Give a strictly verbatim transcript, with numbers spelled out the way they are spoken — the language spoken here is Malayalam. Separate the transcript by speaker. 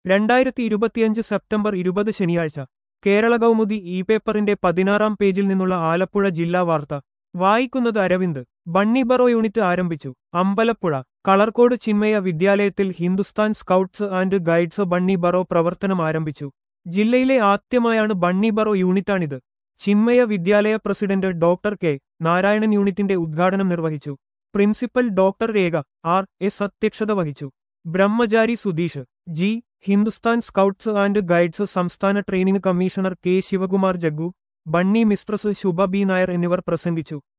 Speaker 1: രണ്ടായിരത്തി ഇരുപത്തിയഞ്ച് സെപ്റ്റംബർ ഇരുപത് ശനിയാഴ്ച കേരള കൗമുദി ഇ പേപ്പറിന്റെ പതിനാറാം പേജിൽ നിന്നുള്ള ആലപ്പുഴ ജില്ലാ വാർത്ത വായിക്കുന്നത് അരവിന്ദ്. ബണ്ണി ബറോ യൂണിറ്റ് ആരംഭിച്ചു. അമ്പലപ്പുഴ. കളർക്കോട് ചിന്മയ വിദ്യാലയത്തിൽ Hindustan scouts and guides bunny burrow പ്രവർത്തനം ആരംഭിച്ചു. ജില്ലയിലെ ആദ്യമായാണ് ബണ്ണി ബറോ യൂണിറ്റാണിത്. ചിന്മയ വിദ്യാലയ പ്രസിഡന്റ് ഡോക്ടർ കെ നാരായണൻ യൂണിറ്റിന്റെ ഉദ്ഘാടനം നിർവഹിച്ചു. Principal doctor Rekha R S അധ്യക്ഷത വഹിച്ചു. ബ്രഹ്മചാരി Sudheesh ji, Hindustan scouts and guides സംസ്ഥാന training commissioner K Sivakumar Jaggu, bunny mistress Shubha B Nair എന്നിവർ പ്രസംഗിച്ചു.